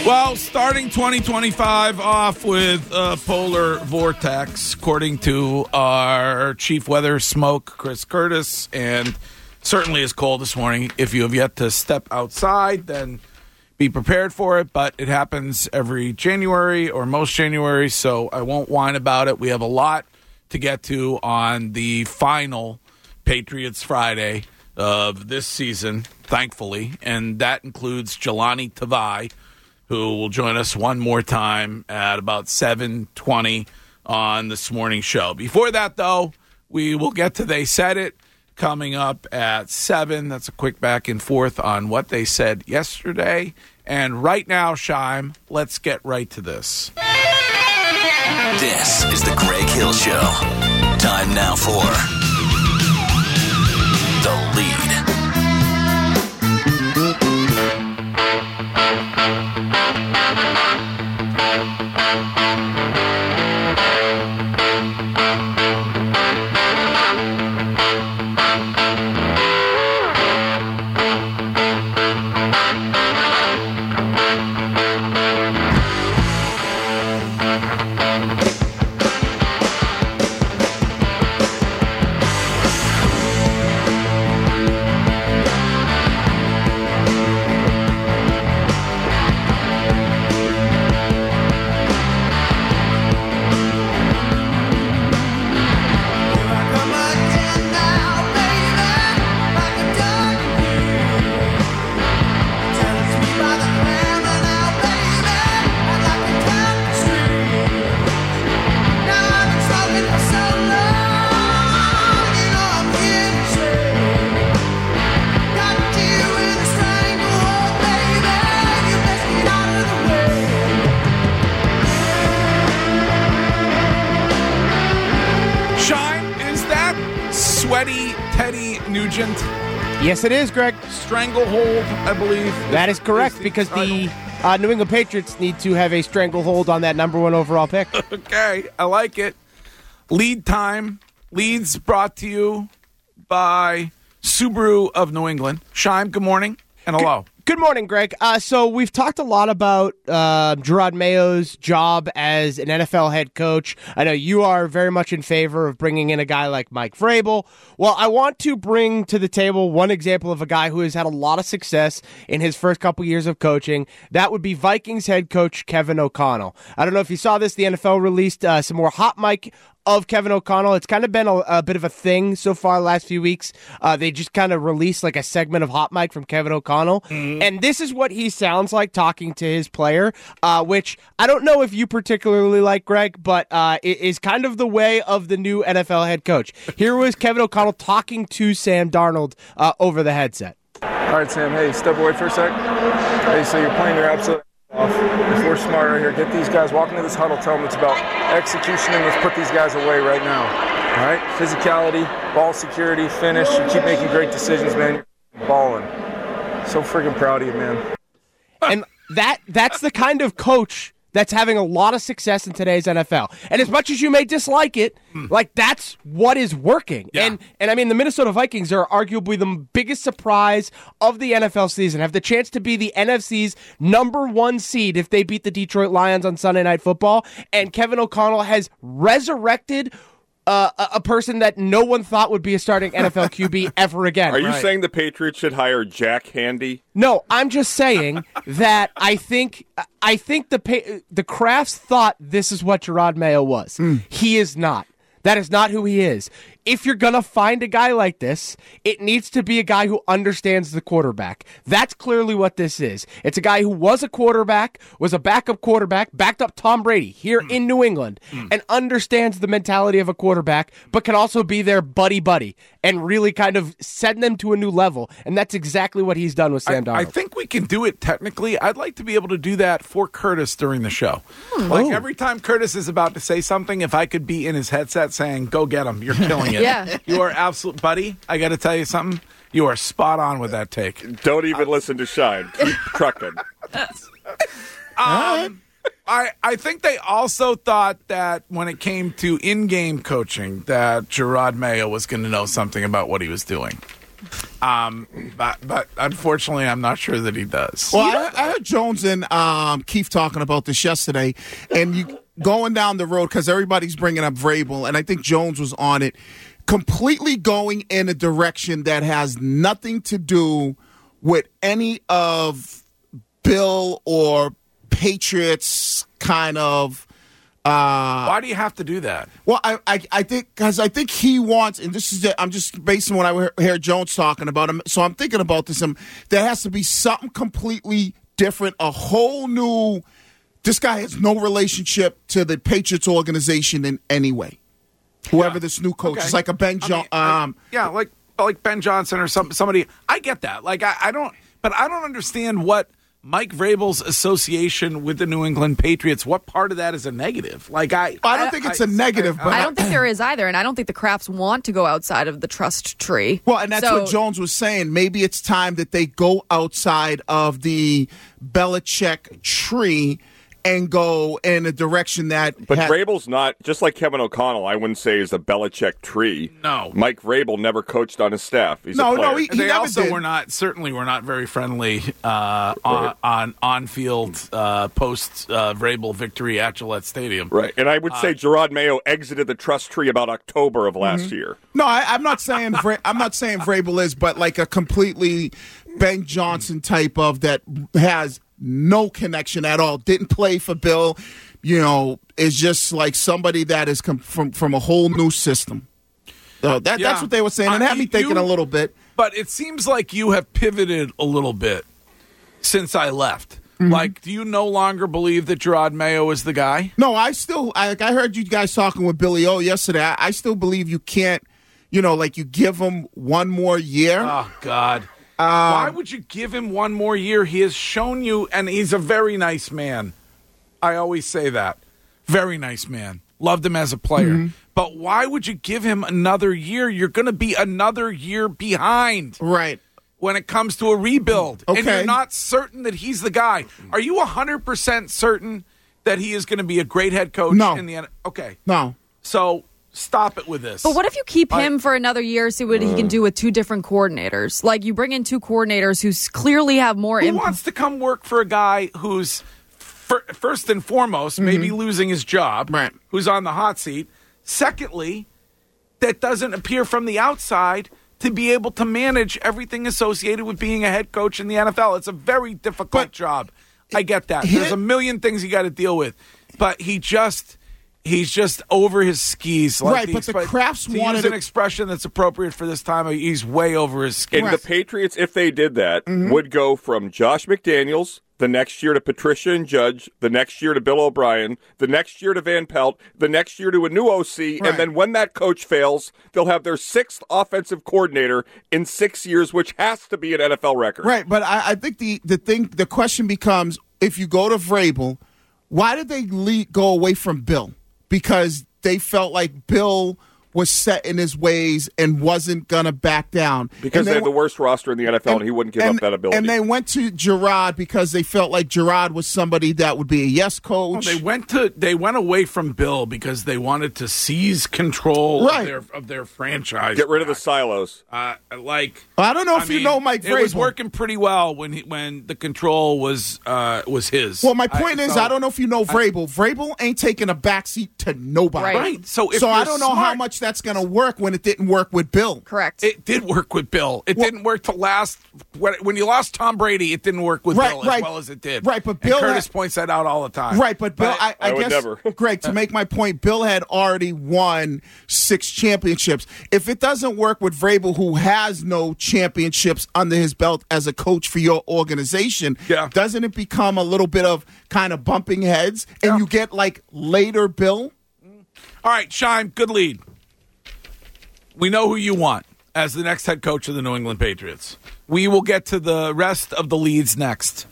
Well, starting 2025 off with a polar vortex, according to our chief weather smoke, Chris Curtis, and certainly is cold this morning. If you have yet to step outside, then be prepared for it, but it happens every January or most January, so I won't whine about it. We have a lot to get to on the final Patriots Friday of this season, thankfully, and that includes Jelani Tavai, who will join us one more time at about 7:20 on this morning's show. Before that, though, we will get to They Said It coming up at 7. That's a quick back and forth on what they said yesterday. And right now, Scheim, let's get right to this. This is the Greg Hill Show. Time now for The Lead. Yes, it is, Greg. Stranglehold, I believe. That is correct, because the New England Patriots need to have a stranglehold on that number 1 overall pick. Okay, I like it. Lead time. Leads brought to you by Subaru of New England. Scheim, good morning, and hello. Good morning, Greg. So we've talked a lot about Jerod Mayo's job as an NFL head coach. I know you are very much in favor of bringing in a guy like Mike Vrabel. Well, I want to bring to the table one example of a guy who has had a lot of success in his first couple years of coaching. That would be Vikings head coach Kevin O'Connell. I don't know if you saw this. The NFL released some more hot mic of Kevin O'Connell. It's kind of been a bit of a thing so far the last few weeks. They just kind of released like a segment of hot mic from Kevin O'Connell. And this is what he sounds like talking to his player, which I don't know if you particularly like, Greg, but it is kind of the way of the new NFL head coach. Here was Kevin O'Connell talking to Sam Darnold over the headset. All right, Sam, hey, step away for a sec. Hey, so you're playing your absolute off. If we're smart right here, get these guys, walk into this huddle, tell them it's about execution, and let's put these guys away right now. All right? Physicality, ball security, finish. You keep making great decisions, man. You're balling. So freaking proud of you, man. And that's the kind of coach that's having a lot of success in today's NFL. And as much as you may dislike it, like that's what is working. Yeah. And I mean, the Minnesota Vikings are arguably the biggest surprise of the NFL season, have the chance to be the NFC's number 1 seed if they beat the Detroit Lions on Sunday Night Football. And Kevin O'Connell has resurrected a person that no one thought would be a starting NFL QB ever again. Are you saying the Patriots should hire Jack Handy? No, I'm just saying that I think the Crafts thought this is what Jerod Mayo was. He is not. That is not who he is. If you're going to find a guy like this, it needs to be a guy who understands the quarterback. That's clearly what this is. It's a guy who was a quarterback, was a backup quarterback, backed up Tom Brady here in New England, and understands the mentality of a quarterback, but can also be their buddy-buddy and really kind of send them to a new level. And that's exactly what he's done with Sam Darnold. I think we can do it technically. I'd like to be able to do that for Curtis during the show. Like every time Curtis is about to say something, if I could be in his headset saying, go get him, you're killing it. Yeah. You are absolute, buddy, I got to tell you something. You are spot on with that take. Don't even listen to Shine. Keep trucking. I think they also thought that when it came to in-game coaching that Jerod Mayo was going to know something about what he was doing. But unfortunately, I'm not sure that he does. Well, I heard Jones and Keith talking about this yesterday, and you going down the road because everybody's bringing up Vrabel, and I think Jones was on it, completely going in a direction that has nothing to do with any of Bill or Patriots kind of. Why do you have to do that? Well, I think he wants, and this is I'm just based on what I hear Jones talking about him. So I'm thinking about this. There has to be something completely different, a whole new. This guy has no relationship to the Patriots organization in any way. Whoever this new coach is, like a Ben Johnson. Like Ben Johnson or somebody. I get that. Like I don't understand what Mike Vrabel's association with the New England Patriots, what part of that is a negative? Like I don't think it's a negative, but I don't think there is either, and I don't think the Krafts want to go outside of the trust tree. Well, and that's what Jones was saying. Maybe it's time that they go outside of the Belichick tree and go in a direction that. But Vrabel's not, just like Kevin O'Connell, I wouldn't say is a Belichick tree. No. Mike Vrabel never coached on his staff. He's a player. He they never also did. were not very friendly on field post Vrabel victory at Gillette Stadium. Right. And I would say Gerard Mayo exited the trust tree about October of last year. No, I'm not saying Vrabel is, but like a completely Ben Johnson type of that has no connection at all. Didn't play for Bill. Is just like somebody that is from a whole new system. That's what they were saying, and it had me thinking a little bit. But it seems like you have pivoted a little bit since I left. Mm-hmm. Like, do you no longer believe that Gerard Mayo is the guy? No, I heard you guys talking with Billy O yesterday. I still believe you can't, you give him one more year. Oh, God. Why would you give him one more year? He has shown you, and he's a very nice man. I always say that. Very nice man. Loved him as a player. Mm-hmm. But why would you give him another year? You're going to be another year behind. Right. When it comes to a rebuild. Okay. And you're not certain that he's the guy. Are you 100% certain that he is going to be a great head coach in the end? Okay. No. So stop it with this. But what if you keep him for another year, see what he can do with two different coordinators? Like, you bring in two coordinators who clearly have more Who wants to come work for a guy who's, first and foremost, maybe losing his job, right, who's on the hot seat? Secondly, that doesn't appear from the outside to be able to manage everything associated with being a head coach in the NFL. It's a very difficult job. I get that. There's a million things you got to deal with. But he's just over his skis. Like but the Krafts wanted use an expression that's appropriate for this time. He's way over his skis. And the Patriots, if they did that, would go from Josh McDaniels the next year to Patricia and Judge, the next year to Bill O'Brien, the next year to Van Pelt, the next year to a new OC, and then when that coach fails, they'll have their sixth offensive coordinator in 6 years, which has to be an NFL record. Right, but I think the question becomes, if you go to Vrabel, why did they go away from Bill? Because they felt like Bill was set in his ways and wasn't going to back down. Because they had the worst roster in the NFL, and he wouldn't give up that ability. And they went to Gerard because they felt like Gerard was somebody that would be a yes coach. Well, they went away from Bill because they wanted to seize control of their franchise. Get rid of the silos. I don't know if you know Mike Vrabel. It was working pretty well when the control was his. Well, my point is, I don't know if you know Vrabel. Vrabel ain't taking a backseat to nobody. Right. So I don't know how much that's going to work when it didn't work with Bill. Correct. It did work with Bill. It didn't work to last. When you lost Tom Brady, it didn't work with Bill as well as it did. Right, but Bill. Curtis points that out all the time. Right, but Bill, I would guess, never. Greg, to make my point, Bill had already won 6 championships. If it doesn't work with Vrabel, who has no championships under his belt as a coach for your organization, doesn't it become a little bit of kind of bumping heads, and you get like later Bill? All right, Shime, good lead. We know who you want as the next head coach of the New England Patriots. We will get to the rest of the leads next.